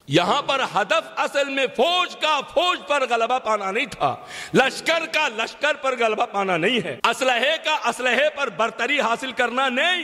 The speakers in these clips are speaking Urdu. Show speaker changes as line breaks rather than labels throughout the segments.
یہاں پر ہدف اصل میں فوج پر غلبہ پانا نہیں تھا، لشکر کا لشکر پر غلبہ پانا نہیں ہے، اسلحے کا اسلحے پر برتری حاصل کرنا نہیں،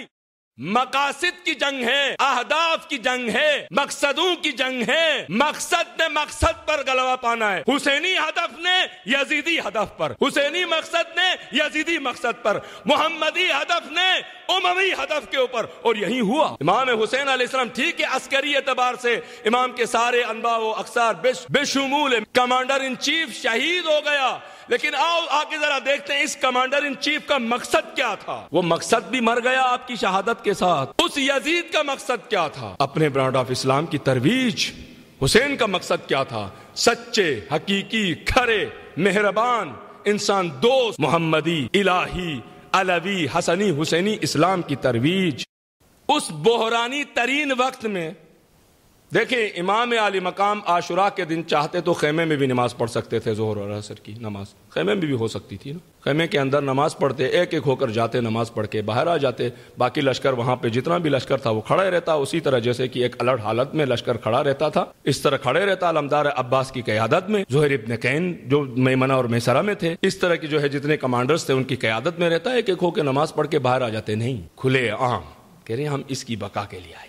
مقاصد کی جنگ ہے، اہداف کی جنگ ہے، مقصدوں کی جنگ ہے، مقصد نے مقصد پر غلبہ پانا ہے۔ حسینی ہدف نے یزیدی ہدف پر، حسینی مقصد نے یزیدی مقصد پر، محمدی ہدف نے اموی ہدف کے اوپر، اور یہی ہوا۔ امام حسین علیہ السلام ٹھیک ہے عسکری اعتبار سے امام کے سارے انباء و اقصار بشمول کمانڈر ان چیف شہید ہو گیا، لیکن آؤ آگے ذرا دیکھتے ہیں اس کمانڈر ان چیف کا مقصد کیا تھا۔ وہ مقصد بھی مر گیا آپ کی شہادت کے ساتھ۔ اس یزید کا مقصد کیا تھا؟ اپنے برانڈ آف اسلام کی ترویج۔ حسین کا مقصد کیا تھا؟ سچے، حقیقی، کھرے، مہربان، انسان دوست، محمدی، الہی، علوی، حسنی، حسینی اسلام کی ترویج۔ اس بحرانی ترین وقت میں دیکھیں امام عالی مقام عاشوراء کے دن چاہتے تو خیمے میں بھی نماز پڑھ سکتے تھے، ظہر اور عصر کی نماز خیمے میں بھی ہو سکتی تھی نا، خیمے کے اندر نماز پڑھتے، ایک ایک ہو کر جاتے، نماز پڑھ کے باہر آ جاتے، باقی لشکر وہاں پہ جتنا بھی لشکر تھا وہ کھڑا رہتا، اسی طرح جیسے کہ ایک الرٹ حالت میں لشکر کھڑا رہتا تھا اس طرح کھڑے رہتا علمدار عباس کی قیادت میں، زہیر ابن کین جو میمنہ اور میسرہ میں تھے، اس طرح کی جو ہے جتنے کمانڈرز تھے ان کی قیادت میں رہتا، ایک ایک ہو کے نماز پڑھ کے باہر آ جاتے، نہیں کھلے عام کہہ رہے ہم اس کی بقا کے لیے آئے،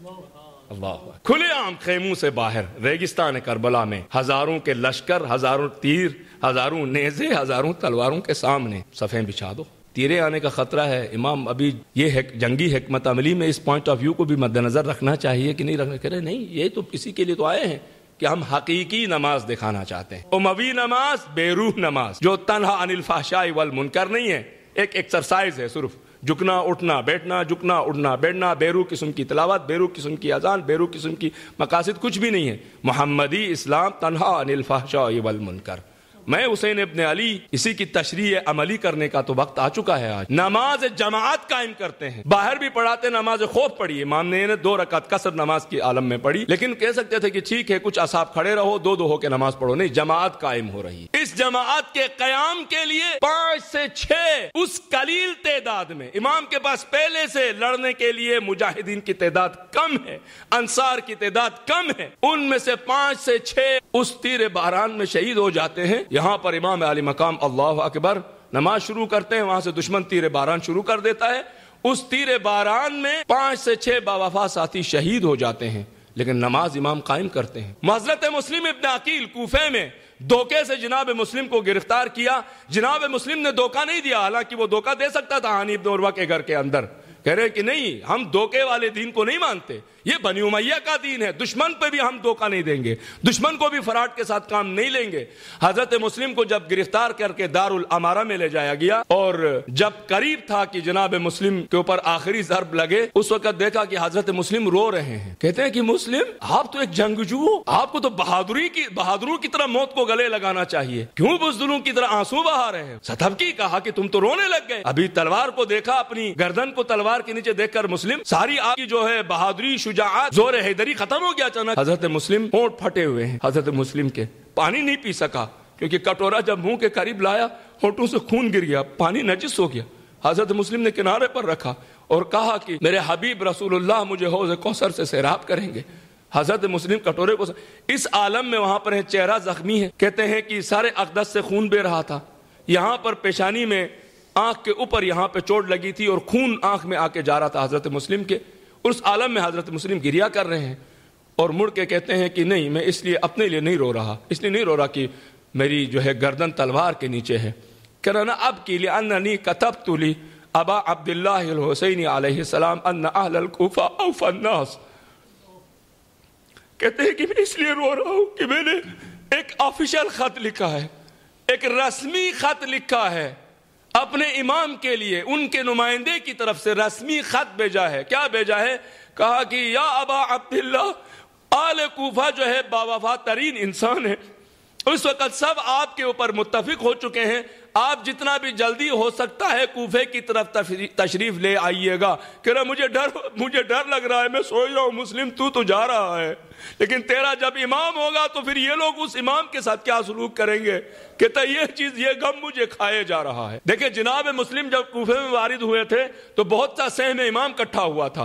اللہ کھلے عام خیموں سے باہر ریگستان کربلا میں ہزاروں کے لشکر، ہزاروں تیر، ہزاروں نیزے، ہزاروں تلواروں کے سامنے صفیں بچھا دو، تیرے آنے کا خطرہ ہے۔ امام ابھی یہ جنگی حکمت عملی میں اس پوائنٹ آف ویو کو بھی مد نظر رکھنا چاہیے کہ نہیں رکھنا، کہہ رہے نہیں یہ تو اسی کے لیے تو آئے ہیں کہ ہم حقیقی نماز دکھانا چاہتے ہیں، اموی نماز، بے روح نماز جو تنہا عن الفحشاء والمنکر نہیں ہے، ایک ایکسرسائز ہے، صرف جھکنا اٹھنا بیٹھنا، جھکنا اٹھنا بیٹھنا، بیرو قسم کی تلاوت، بیرو قسم کی اذان، بیرو قسم کی مقاصد کچھ بھی نہیں ہے۔ محمدی اسلام تنہا عن الفحشاء والمنکر۔ میں حسین ابن علی اسی کی تشریح عملی کرنے کا تو وقت آ چکا ہے۔ آج نماز جماعت قائم کرتے ہیں، باہر بھی پڑھاتے، نماز خوف پڑھی، امام نے 2 رکعت قصر نماز کی عالم میں پڑھی، لیکن کہہ سکتے تھے کہ ٹھیک ہے کچھ اصحاب کھڑے رہو، 2 ہو کے نماز پڑھو، نہیں جماعت قائم ہو رہی ہے۔ اس جماعت کے قیام کے لیے 5 سے 6 اس قلیل تعداد میں، امام کے پاس پہلے سے لڑنے کے لیے مجاہدین کی تعداد کم ہے، انصار کی تعداد کم ہے، ان میں سے 5 سے 6 اس تیر بحران میں شہید ہو جاتے ہیں۔ یہاں پر امام علی مقام اللہ اکبر نماز شروع کرتے ہیں، وہاں سے دشمن تیر باران شروع کر دیتا ہے، اس تیر باران میں 5 سے 6 باوفا ساتھی شہید ہو جاتے ہیں، لیکن نماز امام قائم کرتے ہیں۔ حضرت مسلم ابن عقیل کوفے میں دھوکے سے جناب مسلم کو گرفتار کیا، جناب مسلم نے دھوکہ نہیں دیا، حالانکہ وہ دھوکہ دے سکتا تھا ہانی ابن عروہ کے گھر کے اندر، کہہ رہے کہ نہیں ہم دھوکے والے دین کو نہیں مانتے، یہ بنی امیہ کا دین ہے، دشمن پہ بھی ہم دھوکہ نہیں دیں گے، دشمن کو بھی فراڈ کے ساتھ کام نہیں لیں گے۔ حضرت مسلم کو جب گرفتار کر کے دار الامارہ میں لے جایا گیا اور جب قریب تھا کہ جناب مسلم کے اوپر آخری ضرب لگے، اس وقت دیکھا کہ حضرت مسلم رو رہے ہیں، کہتے ہیں کہ مسلم آپ تو ایک جنگجو ہو، آپ کو تو بہادروں کی طرح موت کو گلے لگانا چاہیے، کیوں بزدلوں کی طرح آنسو بہا رہے ہیں؟ ستبکی کہا کہ تم تو رونے لگ گئے، ابھی تلوار کو دیکھا، اپنی گردن کو تلوار کے نیچے دیکھ کر مسلم ساری آپ کی جو ہے بہادری، شجاعت، زور حیدری ختم ہو گیا اچانک۔ حضرت مسلم ہونٹ پھٹے ہوئے ہیں، حضرت مسلم کے پانی نہیں پی سکا کیونکہ کٹورا جب منہ کے قریب لایا ہونٹوں سے خون گر گیا، پانی نجس ہو گیا۔ حضرت مسلم نے کنارے پر رکھا اور کہا کہ میرے حبیب رسول اللہ مجھے حوض کوثر سے سیراب کریں گے۔ حضرت مسلم کٹورے کو اس عالم میں وہاں پر ہے، چہرہ زخمی ہے، کہتے ہیں کہ سارے اقدس سے خون بہ رہا تھا، یہاں پر پیشانی میں آنکھ کے اوپر یہاں پہ چوٹ لگی تھی اور خون آنکھ میں آ کے جا رہا تھا حضرت مسلم کے، اس عالم میں حضرت مسلم گریا کر رہے ہیں اور مڑ کے کہتے ہیں کہ نہیں میں اس لیے اپنے لیے نہیں رو رہا، اس لیے نہیں رو رہا کہ میری جو ہے گردن تلوار کے نیچے ہے، کہنا اب کی لأننی کتبت لی ابا عبداللہ الحسین علیہ السلام ان اہل الکوفہ اوفى الناس، کہتے ہیں کہ میں اس لیے رو رہا ہوں کہ میں نے ایک آفیشل خط لکھا ہے، ایک رسمی خط لکھا ہے اپنے امام کے لیے، ان کے نمائندے کی طرف سے رسمی خط بھیجا ہے۔ کیا بھیجا ہے؟ کہا کہ یا ابا عبداللہ، آل کوفہ جو ہے باوفا ترین انسان ہے، اس وقت سب آپ کے اوپر متفق ہو چکے ہیں، آپ جتنا بھی جلدی ہو سکتا ہے کوفے کی طرف تشریف لے آئیے گا۔ کہہ رہا مجھے ڈر لگ رہا ہے، میں سوچ رہا ہوں مسلم تو جا رہا ہے، لیکن تیرا جب امام ہوگا تو پھر یہ لوگ اس امام کے ساتھ کیا سلوک کریں گے؟ کہتا یہ غم مجھے کھائے جا رہا ہے۔ دیکھیں جناب مسلم جب کوفے میں وارد ہوئے تھے تو بہت سا سہم امام کٹھا ہوا تھا،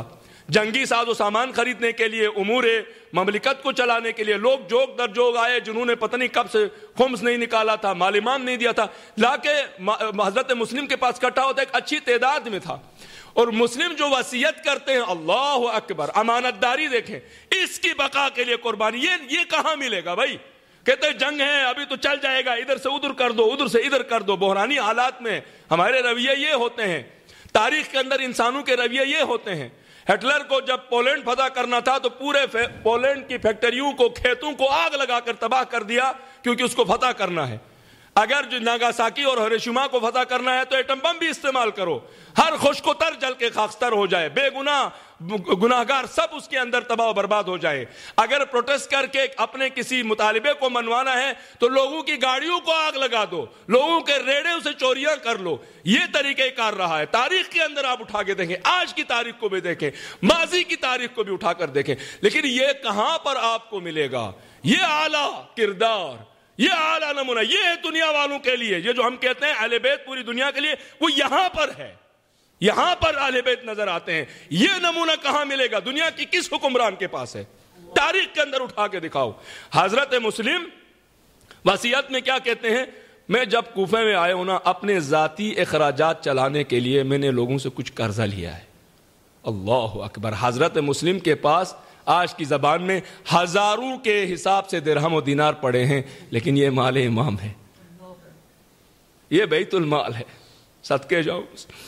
جنگی ساز و سامان خریدنے کے لیے، امور مملکت کو چلانے کے لیے لوگ جوگ در جوگ آئے جنہوں نے پتہ نہیں کب سے خمس نہیں نکالا تھا، مال امام نہیں دیا تھا، لا کے حضرت مسلم کے پاس اکٹھا ہوتا، ایک اچھی تعداد میں تھا. اور مسلم جو وصیت کرتے ہیں، اللہ اکبر، امانت داری دیکھیں، اس کی بقا کے لیے قربانی، یہ کہاں ملے گا بھائی؟ کہتے ہیں جنگ ہے ابھی تو چل جائے گا، ادھر سے ادھر کر دو، ادھر سے ادھر کر دو. بحرانی حالات میں ہمارے رویے یہ ہوتے ہیں، تاریخ کے اندر انسانوں کے رویے یہ ہوتے ہیں. ہٹلر کو جب پولینڈ فتح کرنا تھا تو پورے پولینڈ کی فیکٹریوں کو، کھیتوں کو آگ لگا کر تباہ کر دیا، کیونکہ اس کو فتح کرنا ہے. اگر جو ناگاساکی اور ہیروشیما کو فتح کرنا ہے تو ایٹم بم بھی استعمال کرو، ہر خشک و تر جل کے خاکستر ہو جائے، بے گناہ گناہگار سب اس کے اندر تباہ و برباد ہو جائے. اگر پروٹیسٹ کر کے اپنے کسی مطالبے کو منوانا ہے تو لوگوں کی گاڑیوں کو آگ لگا دو، لوگوں کے ریڑے سے چوریاں کر لو. یہ طریقہ کار رہا ہے. تاریخ کے اندر آپ اٹھا کے دیکھیں، آج کی تاریخ کو بھی دیکھیں، ماضی کی تاریخ کو بھی اٹھا کر دیکھیں، لیکن یہ کہاں پر آپ کو ملے گا؟ یہ اعلیٰ کردار، یہ اعلیٰ نمونہ، یہ ہے دنیا والوں کے لیے. یہ جو ہم کہتے ہیں اہل بیت پوری دنیا کے لیے، وہ یہاں پر ہے، یہاں پر اہل بیت نظر آتے ہیں. یہ نمونہ کہاں ملے گا؟ دنیا کی کس حکمران کے پاس ہے؟ تاریخ کے اندر اٹھا کے دکھاؤ. حضرت مسلم وصیت میں کیا کہتے ہیں؟ میں جب کوفے میں آیا ہوں نا، اپنے ذاتی اخراجات چلانے کے لیے میں نے لوگوں سے کچھ قرضہ لیا ہے. اللہ اکبر. حضرت مسلم کے پاس آج کی زبان میں ہزاروں کے حساب سے درہم و دینار پڑے ہیں، لیکن یہ مال امام ہے، یہ بیت المال ہے، صدقے جاؤ.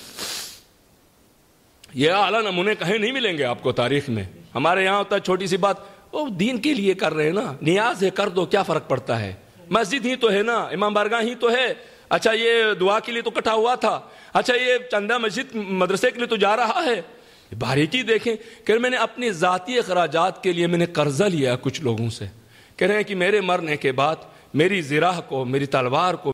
یہ اعلیٰ نمونے کہیں نہیں ملیں گے آپ کو تاریخ میں. ہمارے یہاں ہوتا ہے چھوٹی سی بات، وہ دین کے لیے کر رہے ہیں نا، نیاز ہے کر دو، کیا فرق پڑتا ہے؟ مسجد ہی تو ہے نا، امام بارگاہ ہی تو ہے. اچھا یہ دعا کے لیے تو کٹھا ہوا تھا، اچھا یہ چندہ مسجد مدرسے کے لیے تو جا رہا ہے. باریکی دیکھیں کہ میں نے اپنی ذاتی اخراجات کے لیے میں نے قرضہ لیا کچھ لوگوں سے. کہہ رہے ہیں کہ میرے مرنے کے بعد میری زرہ کو، میری تلوار کو،